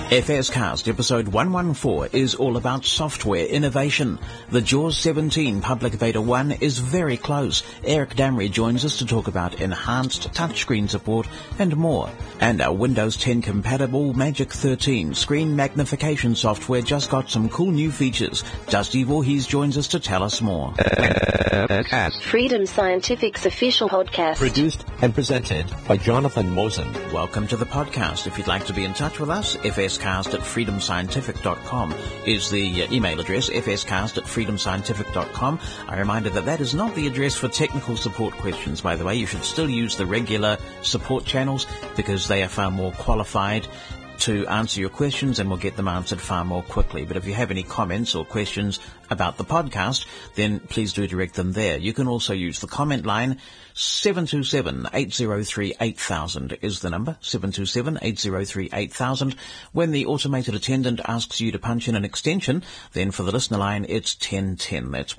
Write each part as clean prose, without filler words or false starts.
FSCast episode 114 is all about software innovation. The JAWS 17 Public Beta 1 is very close. Eric Damry joins us to talk about enhanced touchscreen support and more. And our Windows 10 compatible Magic 13 screen magnification software just got some cool new features. Dusty Voorhees joins us to tell us more. Freedom Scientific's official podcast. Produced and presented by Jonathan Mosen. Welcome to the podcast. If you'd like to be in touch with us, fscast@freedomscientific.com is the email address, fscast@freedomscientific.com. A reminder that is not the address for technical support questions, by the way. You should still use the regular support channels because they are far more qualified to answer your questions and will get them answered far more quickly. But if you have any comments or questions about the podcast, then please do direct them there. You can also use the comment line. 727-803-8000 is the number, 727-803-8000. When the automated attendant asks you to punch in an extension, then for the listener line, it's 1010. That's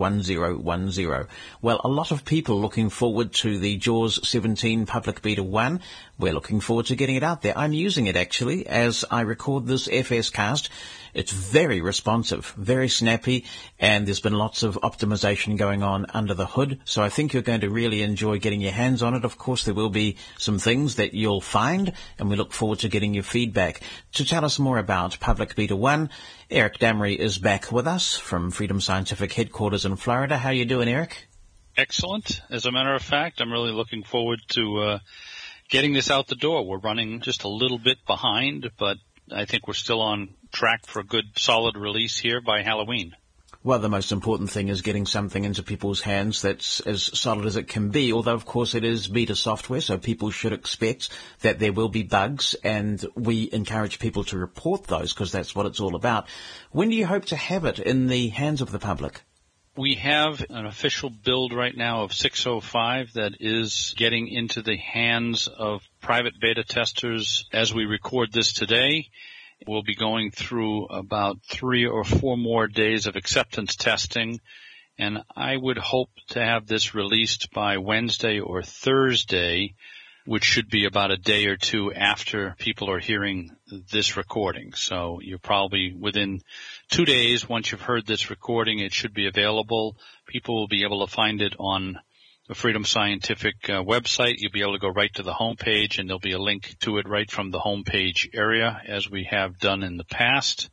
1010. Well, a lot of people looking forward to the JAWS 17 Public Beta 1. We're looking forward to getting it out there. I'm using it, actually, as I record this FSCast. It's very responsive, very snappy, and there's been lots of optimization going on under the hood. So I think you're going to really enjoy getting your hands on it. Of course, there will be some things that you'll find, and we look forward to getting your feedback. To tell us more about Public Beta 1, Eric Damry is back with us from Freedom Scientific headquarters in Florida. How are you doing, Eric? Excellent. As a matter of fact, I'm really looking forward to getting this out the door. We're running just a little bit behind, but I think we're still on track for a good, solid release here by Halloween. Well, the most important thing is getting something into people's hands that's as solid as it can be, although, of course, it is beta software, so people should expect that there will be bugs, and we encourage people to report those because that's what it's all about. When do you hope to have it in the hands of the public? We have an official build right now of 6.05 that is getting into the hands of private beta testers as we record this today. We'll be going through about 3 or 4 more days of acceptance testing, and I would hope to have this released by Wednesday or Thursday, which should be about a day or two after people are hearing this recording. So you're probably within 2 days, once you've heard this recording, it should be available. People will be able to find it on the Freedom Scientific website. You'll be able to go right to the homepage, and there'll be a link to it right from the homepage area, as we have done in the past.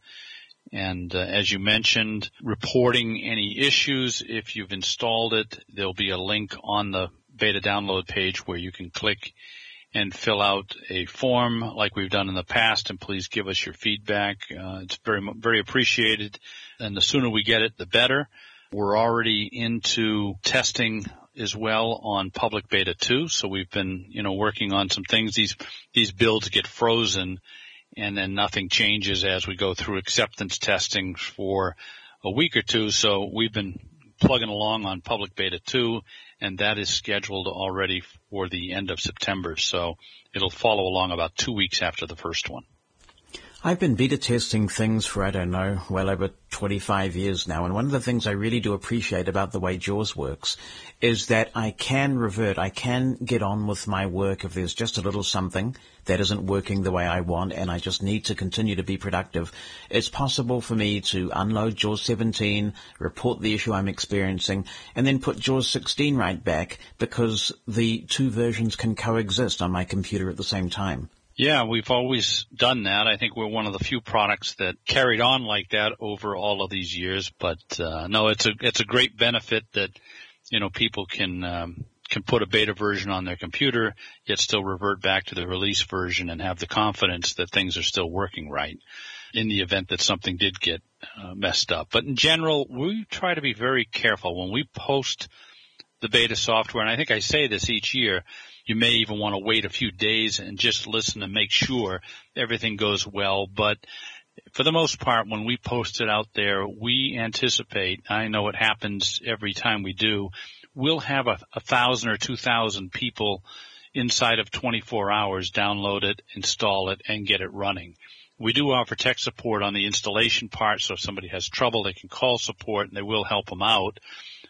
And as you mentioned, reporting any issues, if you've installed it, there'll be a link on the beta download page where you can click and fill out a form like we've done in the past, and please give us your feedback. It's very, very appreciated, and the sooner we get it, the better. We're already into testing as well on Public Beta 2, so we've been, working on some things. These builds get frozen, and then nothing changes as we go through acceptance testing for a week or two. So we've been plugging along on Public Beta 2, and that is scheduled already for the end of September. So it'll follow along about 2 weeks after the first one. I've been beta testing things for, well over 25 years now, and one of the things I really do appreciate about the way JAWS works is that I can revert, I can get on with my work if there's just a little something that isn't working the way I want and I just need to continue to be productive. It's possible for me to unload JAWS 17, report the issue I'm experiencing, and then put JAWS 16 right back because the two versions can coexist on my computer at the same time. Yeah, we've always done that. I think we're one of the few products that carried on like that over all of these years. But no, it's a great benefit that people can put a beta version on their computer, yet still revert back to the release version and have the confidence that things are still working right in the event that something did get messed up. But in general, we try to be very careful when we post the beta software, and I think I say this each year. You may even want to wait a few days and just listen and make sure everything goes well. But for the most part, when we post it out there, we anticipate, I know it happens every time we do, we'll have 1,000 or 2,000 people inside of 24 hours download it, install it, and get it running. We do offer tech support on the installation part, so if somebody has trouble, they can call support, and they will help them out.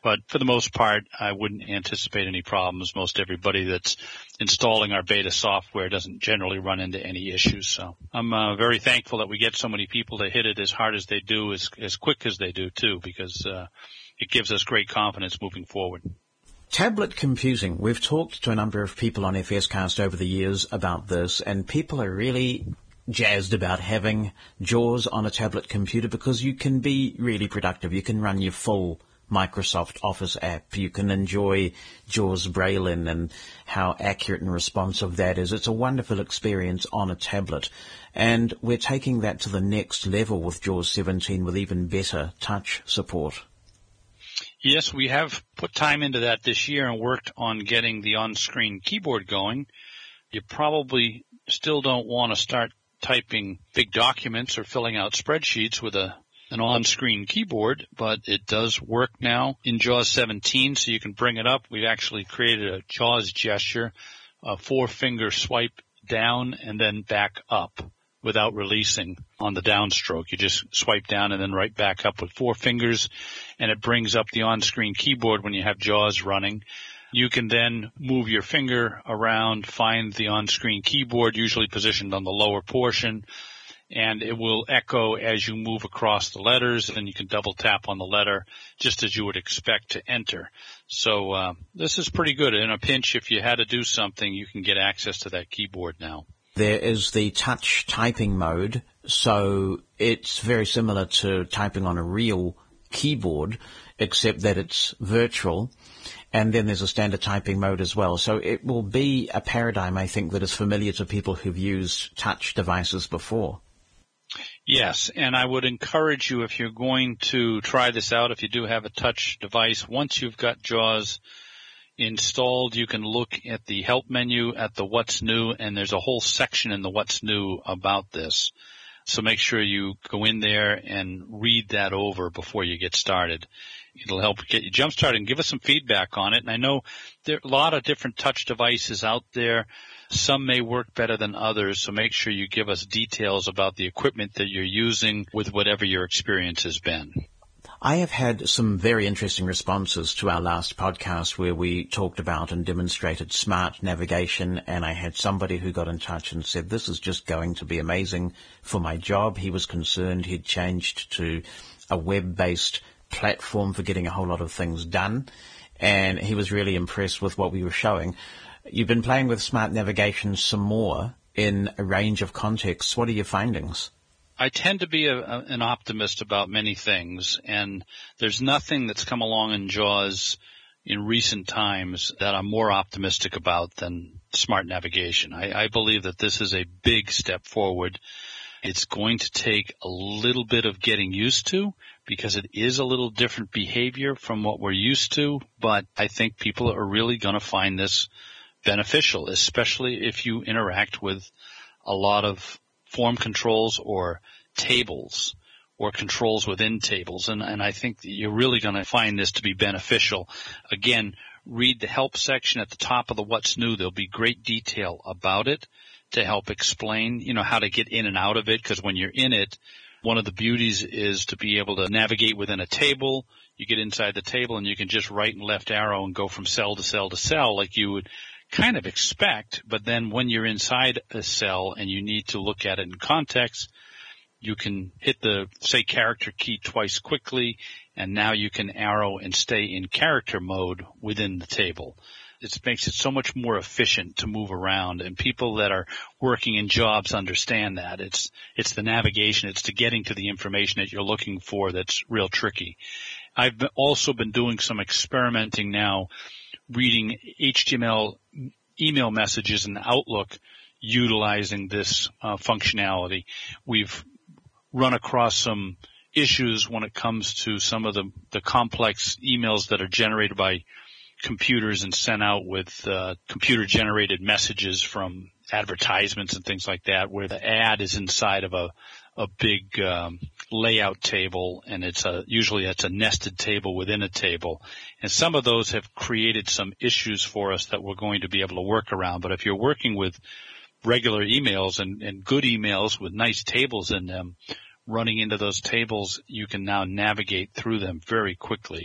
But for the most part, I wouldn't anticipate any problems. Most everybody that's installing our beta software doesn't generally run into any issues. So I'm very thankful that we get so many people to hit it as hard as they do, as quick as they do too, because it gives us great confidence moving forward. Tablet computing. We've talked to a number of people on FSCast over the years about this, and people are really jazzed about having JAWS on a tablet computer because you can be really productive. You can run your full Microsoft Office app. You can enjoy JAWS Braille-in and how accurate and responsive that is. It's a wonderful experience on a tablet. And we're taking that to the next level with JAWS 17 with even better touch support. Yes, we have put time into that this year and worked on getting the on-screen keyboard going. You probably still don't want to start typing big documents or filling out spreadsheets with an on-screen keyboard, but it does work now in JAWS 17, so you can bring it up. We've actually created a JAWS gesture, a 4-finger swipe down and then back up without releasing on the downstroke. You just swipe down and then right back up with 4 fingers, and it brings up the on-screen keyboard when you have JAWS running. You can then move your finger around, find the on-screen keyboard, usually positioned on the lower portion, and it will echo as you move across the letters, and you can double tap on the letter just as you would expect to enter. So this is pretty good. In a pinch, if you had to do something, you can get access to that keyboard now. There is the touch typing mode, so it's very similar to typing on a real keyboard, except that it's virtual. And then there's a standard typing mode as well. So it will be a paradigm, I think, that is familiar to people who've used touch devices before. Yes, and I would encourage you, if you're going to try this out, if you do have a touch device, once you've got JAWS installed, you can look at the help menu at the what's new, and there's a whole section in the what's new about this. So make sure you go in there and read that over before you get started. It'll help get you jump started and give us some feedback on it. And I know there are a lot of different touch devices out there. Some may work better than others, so make sure you give us details about the equipment that you're using with whatever your experience has been. I have had some very interesting responses to our last podcast where we talked about and demonstrated smart navigation, and I had somebody who got in touch and said, this is just going to be amazing for my job. He was concerned he'd changed to a web-based platform for getting a whole lot of things done, and he was really impressed with what we were showing. You've been playing with smart navigation some more in a range of contexts. What are your findings? I tend to be an optimist about many things, and there's nothing that's come along in JAWS in recent times that I'm more optimistic about than smart navigation. I believe that this is a big step forward. It's going to take a little bit of getting used to because it is a little different behavior from what we're used to, but I think people are really going to find this beneficial, especially if you interact with a lot of form controls or tables or controls within tables. And I think that you're really going to find this to be beneficial. Again, read the help section at the top of the what's new. There'll be great detail about it to help explain, how to get in and out of it. Because when you're in it, one of the beauties is to be able to navigate within a table. You get inside the table and you can just right and left arrow and go from cell to cell to cell like you would kind of expect, but then when you're inside a cell and you need to look at it in context, you can hit the, say, character key twice quickly, and now you can arrow and stay in character mode within the table. It makes it so much more efficient to move around, and people that are working in jobs understand that. It's the navigation, it's the getting to the information that you're looking for that's real tricky. I've also been doing some experimenting now, reading HTML email messages in Outlook utilizing this functionality. We've run across some issues when it comes to some of the complex emails that are generated by computers and sent out with computer-generated messages from advertisements and things like that, where the ad is inside of a big layout table, and usually it's a nested table within a table. And some of those have created some issues for us that we're going to be able to work around. But if you're working with regular emails and good emails with nice tables in them, running into those tables, you can now navigate through them very quickly.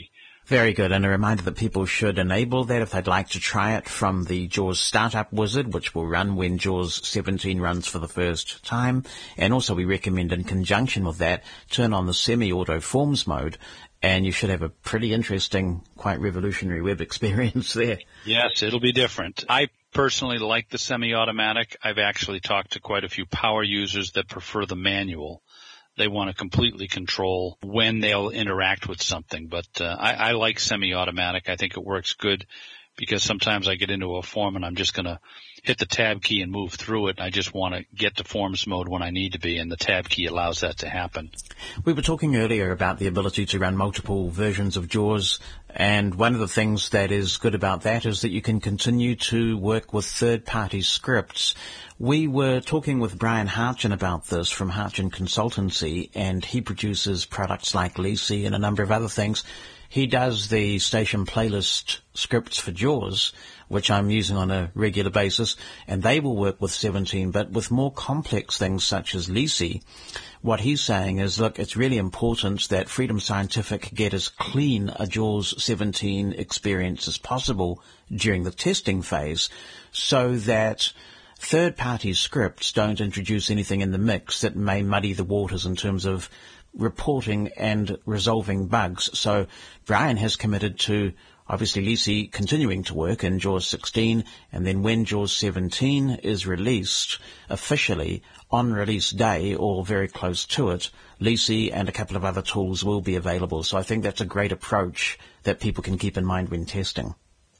Very good. And a reminder that people should enable that if they'd like to try it from the JAWS Startup Wizard, which will run when JAWS 17 runs for the first time. And also we recommend in conjunction with that, turn on the semi-auto forms mode, and you should have a pretty interesting, quite revolutionary web experience there. Yes, it'll be different. I personally like the semi-automatic. I've actually talked to quite a few power users that prefer the manual. They want to completely control when they'll interact with something. But I like semi-automatic. I think it works good because sometimes I get into a form and I'm just going to hit the tab key and move through it. I just want to get to forms mode when I need to be, and the tab key allows that to happen. We were talking earlier about the ability to run multiple versions of JAWS, and one of the things that is good about that is that you can continue to work with third-party scripts. We were talking with Brian Harchin about this from Harchin Consultancy, and he produces products like Lisi and a number of other things. He does the station playlist scripts for JAWS, which I'm using on a regular basis, and they will work with 17, but with more complex things such as Lisi, what he's saying is, look, it's really important that Freedom Scientific get as clean a JAWS 17 experience as possible during the testing phase so that third-party scripts don't introduce anything in the mix that may muddy the waters in terms of reporting and resolving bugs. So Brian has committed to obviously Lisi continuing to work in JAWS 16, and then when JAWS 17 is released officially on release day or very close to it, Lisi and a couple of other tools will be available. So I think that's a great approach that people can keep in mind when testing.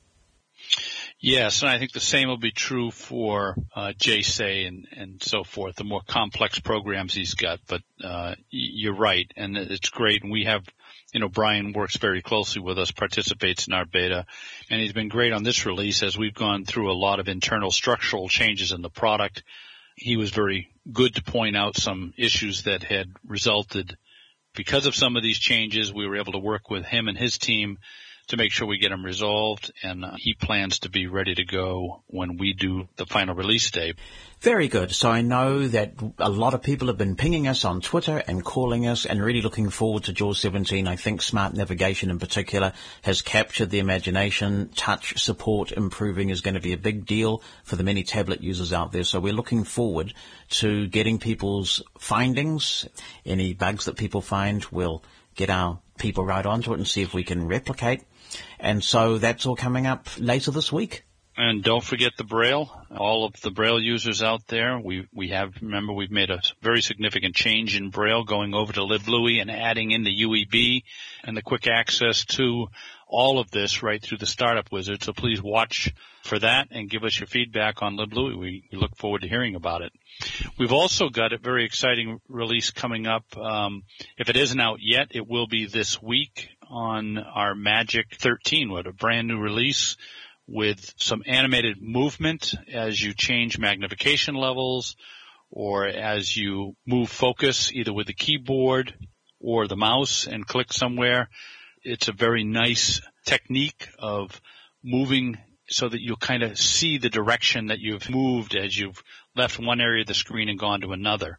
Yes, and I think the same will be true for JSay and so forth, the more complex programs he's got. But you're right, and it's great. And we have, Brian works very closely with us, participates in our beta, and he's been great on this release as we've gone through a lot of internal structural changes in the product. He was very good to point out some issues that had resulted because of some of these changes. We were able to work with him and his team to make sure we get them resolved, and he plans to be ready to go when we do the final release day. Very good. So I know that a lot of people have been pinging us on Twitter and calling us and really looking forward to JAWS 17. I think smart navigation in particular has captured the imagination. Touch support improving is going to be a big deal for the many tablet users out there. So we're looking forward to getting people's findings. Any bugs that people find, we'll get our people right onto it and see if we can replicate. And so that's all coming up later this week. And don't forget the Braille. All of the Braille users out there, we've made a very significant change in Braille, going over to LibLouis and adding in the UEB and the quick access to all of this right through the Startup Wizard. So please watch for that and give us your feedback on LibLouis. We look forward to hearing about it. We've also got a very exciting release coming up. If it isn't out yet, it will be this week on our Magic 13 with a brand new release with some animated movement as you change magnification levels or as you move focus either with the keyboard or the mouse and click somewhere. It's a very nice technique of moving so that you'll kind of see the direction that you've moved as you've left one area of the screen and gone to another.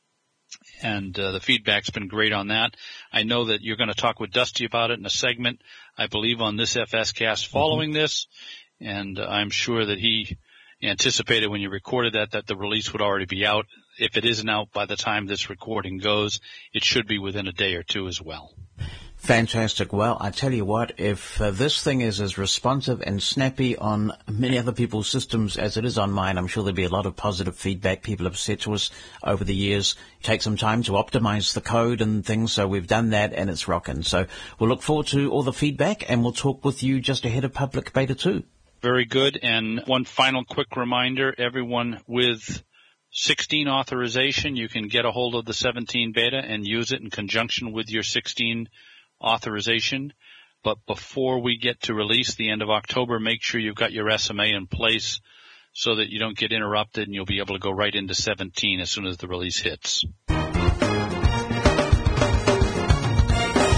And the feedback's been great on that. I know that you're going to talk with Dusty about it in a segment, I believe, on this FScast following this. And I'm sure that he anticipated when you recorded that the release would already be out. If it isn't out by the time this recording goes, it should be within a day or two as well. Fantastic. Well, I tell you what, if this thing is as responsive and snappy on many other people's systems as it is on mine, I'm sure there'll be a lot of positive feedback people have said to us over the years. Take some time to optimize the code and things, so we've done that and it's rocking. So we'll look forward to all the feedback and we'll talk with you just ahead of Public Beta 2. Very good. And one final quick reminder, everyone with 16 authorization, you can get a hold of the 17 beta and use it in conjunction with your 16 authorization. But before we get to release the end of October, make sure you've got your SMA in place so that you don't get interrupted and you'll be able to go right into 17 as soon as the release hits.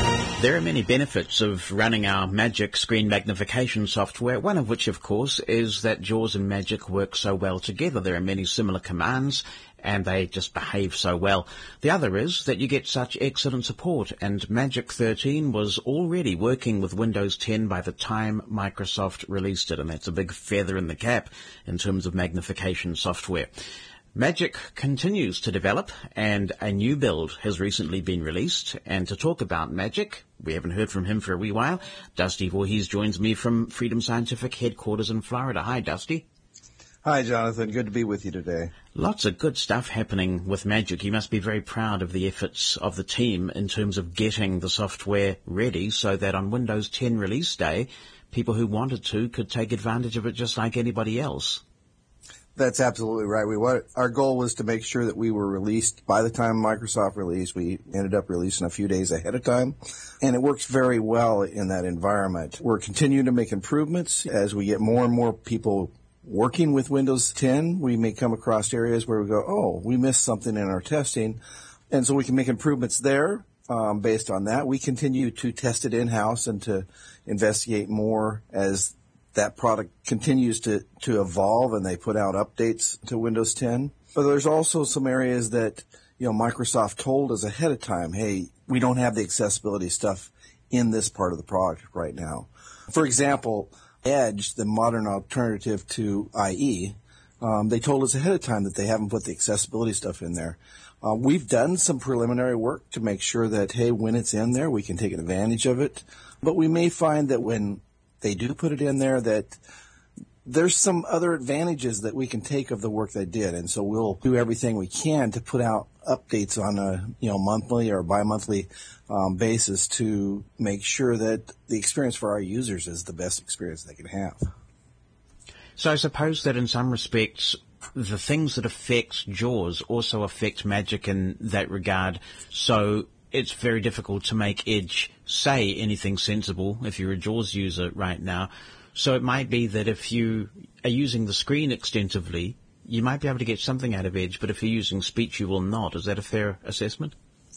There are many benefits of running our Magic screen magnification software, one of which, of course, is that JAWS and Magic work so well together. There are many similar commands, and they just behave so well. The other is that you get such excellent support, and Magic 13 was already working with Windows 10 by the time Microsoft released it, and that's a big feather in the cap in terms of magnification software. Magic continues to develop, and a new build has recently been released. And to talk about Magic, we haven't heard from him for a wee while. Dusty Voorhees joins me from Freedom Scientific headquarters in Florida. Hi, Dusty. Hi, Jonathan. Good to be with you today. Lots of good stuff happening with Magic. You must be very proud of the efforts of the team in terms of getting the software ready so that on Windows 10 release day, people who wanted to could take advantage of it just like anybody else. That's absolutely right. Our goal was to make sure that we were released by the time Microsoft released. We ended up releasing a few days ahead of time, and it works very well in that environment. We're continuing to make improvements as we get more and more people working with Windows 10. We may come across areas where we go, oh, we missed something in our testing, and so we can make improvements there. Based on that, we continue to test it in-house and to investigate more as that product continues to evolve and they put out updates to Windows 10. But there's also some areas that, Microsoft told us ahead of time, hey, we don't have the accessibility stuff in this part of the product right now. For example, Edge, the modern alternative to IE, they told us ahead of time that they haven't put the accessibility stuff in there. We've done some preliminary work to make sure that, hey, when it's in there, we can take advantage of it. But we may find that when they do put it in there, that there's some other advantages that we can take of the work they did. And so we'll do everything we can to put out updates on a monthly or bi-monthly basis to make sure that the experience for our users is the best experience they can have. So I suppose that in some respects, the things that affect JAWS also affect Magic in that regard. So it's very difficult to make Edge say anything sensible if you're a JAWS user right now. So it might be that if you are using the screen extensively, you might be able to get something out of Edge, but if you're using speech, you will not. Is that a fair assessment?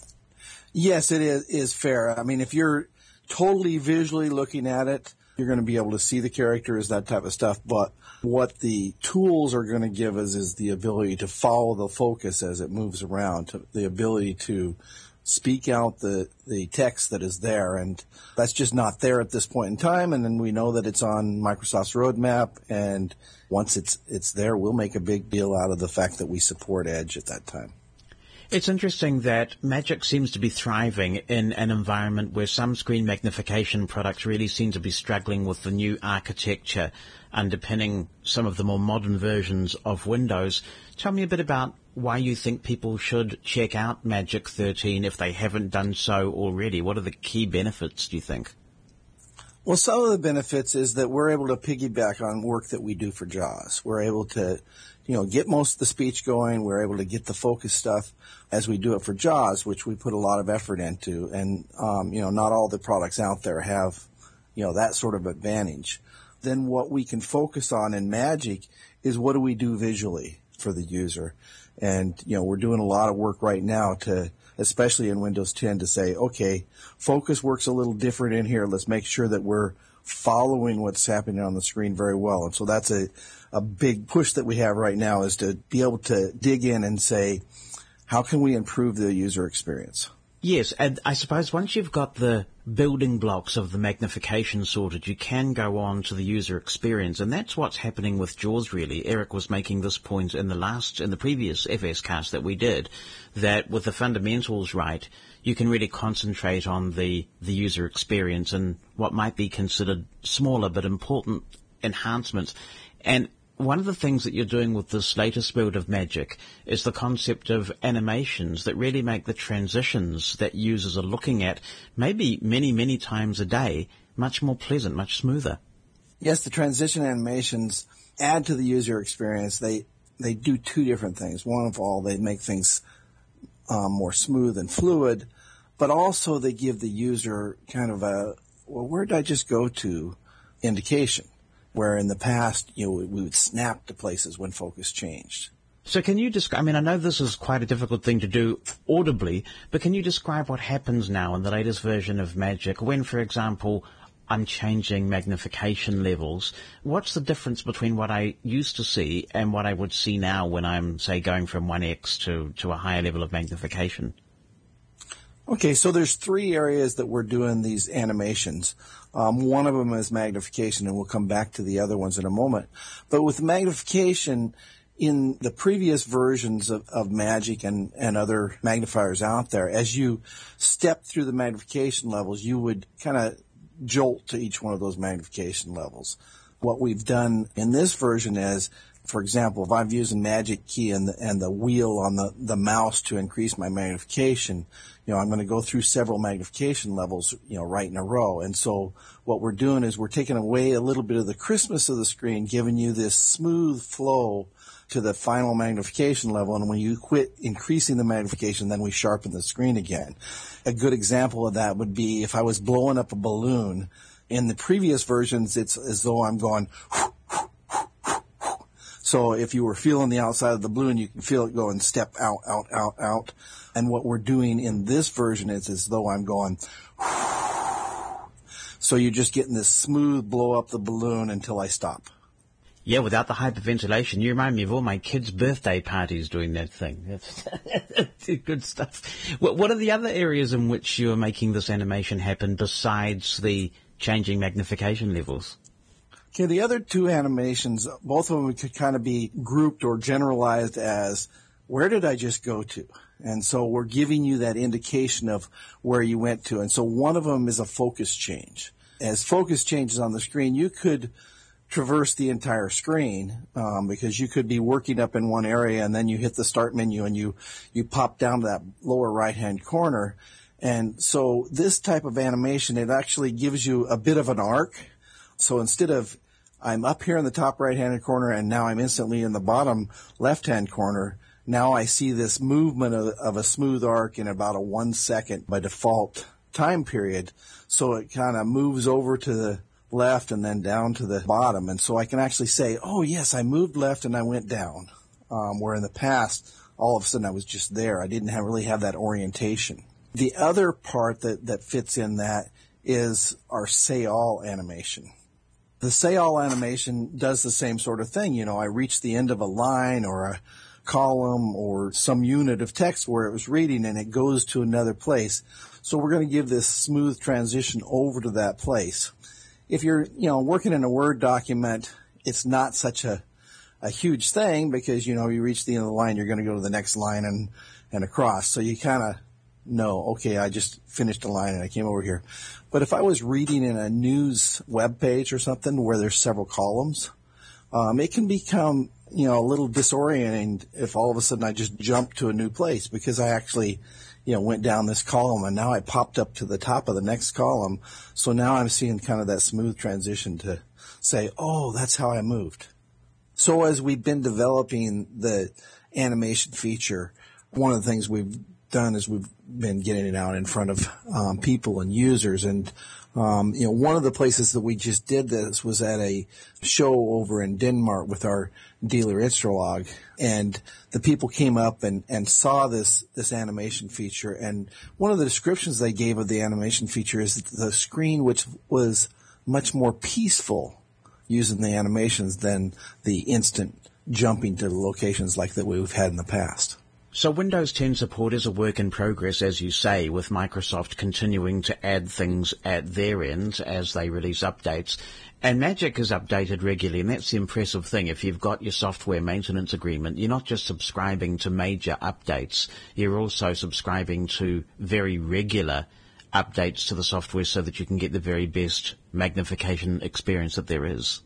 Yes, it is fair. I mean, if you're totally visually looking at it, you're going to be able to see the characters, that type of stuff. But what the tools are going to give us is the ability to follow the focus as it moves around, the ability to speak out the text that is there, and that's just not there at this point in time. And then we know that it's on Microsoft's roadmap, and once it's there, we'll make a big deal out of the fact that we support Edge at that time. It's interesting that Magic seems to be thriving in an environment where some screen magnification products really seem to be struggling with the new architecture underpinning some of the more modern versions of Windows. Tell me a bit about why you think people should check out Magic 13 if they haven't done so already. What are the key benefits, do you think? Well, some of the benefits is that we're able to piggyback on work that we do for JAWS. We're able to, get most of the speech going. We're able to get the focus stuff as we do it for JAWS, which we put a lot of effort into. And, not all the products out there have, that sort of advantage. Then what we can focus on in Magic is what do we do visually for the user. And, we're doing a lot of work right now to, especially in Windows 10, to say, okay, focus works a little different in here. Let's make sure that we're following what's happening on the screen very well. And so that's a big push that we have right now, is to be able to dig in and say, how can we improve the user experience? Yes, and I suppose once you've got the building blocks of the magnification sorted, you can go on to the user experience, and that's what's happening with JAWS, really. Eric was making this point in the previous FScast that we did, that with the fundamentals right, you can really concentrate on the user experience and what might be considered smaller but important enhancements. And one of the things that you're doing with this latest build of Magic is the concept of animations that really make the transitions that users are looking at, maybe many, many times a day, much more pleasant, much smoother. Yes, the transition animations add to the user experience. They do two different things. One of all, they make things more smooth and fluid, but also they give the user kind of where did I just go to indication. Where in the past, we would snap to places when focus changed. So can you describe, I mean, I know this is quite a difficult thing to do audibly, but can you describe what happens now in the latest version of Magic when, for example, I'm changing magnification levels? What's the difference between what I used to see and what I would see now when I'm, say, going from 1x to a higher level of magnification? Okay, so there's 3 areas that we're doing these animations. One of them is magnification, and we'll come back to the other ones in a moment. But with magnification, in the previous versions of Magic and other magnifiers out there, as you step through the magnification levels, you would kind of jolt to each one of those magnification levels. What we've done in this version is, for example, if I'm using Magic Key and the wheel on the mouse to increase my magnification, I'm going to go through several magnification levels, right in a row. And so what we're doing is we're taking away a little bit of the crispness of the screen, giving you this smooth flow to the final magnification level, and when you quit increasing the magnification, then we sharpen the screen again. A good example of that would be if I was blowing up a balloon. In the previous versions, it's as though I'm going, so if you were feeling the outside of the balloon, you can feel it go and step out, out, out, out. And what we're doing in this version is as though I'm going, so you're just getting this smooth blow up the balloon until I stop. Yeah, without the hyperventilation. You remind me of all my kids' birthday parties doing that thing. That's good stuff. What are the other areas in which you're making this animation happen besides the changing magnification levels? Okay, the other 2 animations, both of them could kind of be grouped or generalized as, where did I just go to? And so we're giving you that indication of where you went to. And so one of them is a focus change. As focus changes on the screen, you could traverse the entire screen, because you could be working up in one area and then you hit the start menu and you pop down to that lower right-hand corner. And so this type of animation, it actually gives you a bit of an arc. So instead of I'm up here in the top right-hand corner and now I'm instantly in the bottom left-hand corner, now I see this movement of a smooth arc in about a 1 second by default time period. So it kind of moves over to the left and then down to the bottom. And so I can actually say, oh yes, I moved left and I went down. Where in the past, all of a sudden I was just there. I didn't really have that orientation. The other part that fits in that is our say all animation. The say all animation does the same sort of thing. I reach the end of a line or a column or some unit of text where it was reading and it goes to another place. So we're going to give this smooth transition over to that place. If you're, working in a Word document, it's not such a huge thing because, you reach the end of the line, you're going to go to the next line and across. So you kind of know, okay, I just finished a line and I came over here. But if I was reading in a news web page or something where there's several columns, it can become, a little disorienting if all of a sudden I just jump to a new place because I actually went down this column and now I popped up to the top of the next column. So now I'm seeing kind of that smooth transition to say, oh, that's how I moved. So as we've been developing the animation feature, one of the things we've done is we've been getting it out in front of people and users. And, one of the places that we just did this was at a show over in Denmark with our dealer Instralog. And the people came up and saw this animation feature. And one of the descriptions they gave of the animation feature is that the screen, which was much more peaceful using the animations than the instant jumping to the locations like that we've had in the past. So Windows 10 support is a work in progress, as you say, with Microsoft continuing to add things at their end as they release updates. And Magic is updated regularly, and that's the impressive thing. If you've got your software maintenance agreement, you're not just subscribing to major updates, you're also subscribing to very regular updates to the software so that you can get the very best magnification experience that there is.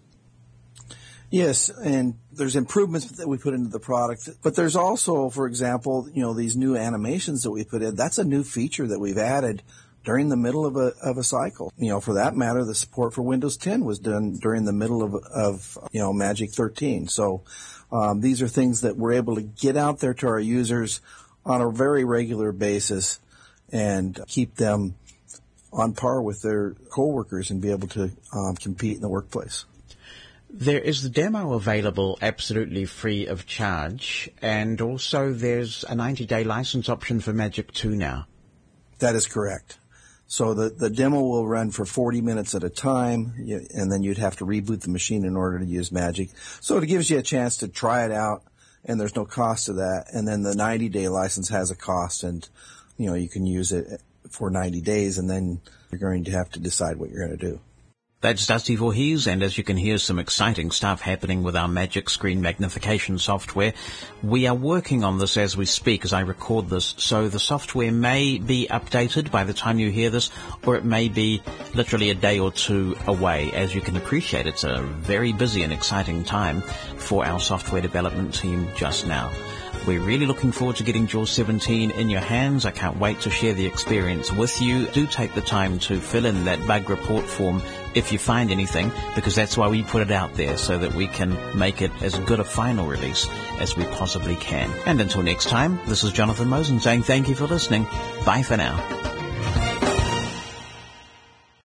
Yes, and there's improvements that we put into the product, but there's also, for example, these new animations that we put in. That's a new feature that we've added during the middle of a cycle. For that matter, the support for Windows 10 was done during the middle of Magic 13. So these are things that we're able to get out there to our users on a very regular basis and keep them on par with their coworkers and be able to compete in the workplace. There is the demo available absolutely free of charge, and also there's a 90-day license option for Magic 2 now. That is correct. So the demo will run for 40 minutes at a time, and then you'd have to reboot the machine in order to use Magic. So it gives you a chance to try it out, and there's no cost to that. And then the 90-day license has a cost, and you can use it for 90 days, and then you're going to have to decide what you're going to do. That's Dusty Voorhees, and as you can hear, some exciting stuff happening with our Magic Screen magnification software. We are working on this as we speak, as I record this, so the software may be updated by the time you hear this, or it may be literally a day or two away. As you can appreciate, it's a very busy and exciting time for our software development team just now. We're really looking forward to getting JAWS 17 in your hands. I can't wait to share the experience with you. Do take the time to fill in that bug report form if you find anything, because that's why we put it out there, so that we can make it as good a final release as we possibly can. And until next time, this is Jonathan Mosen saying thank you for listening. Bye for now.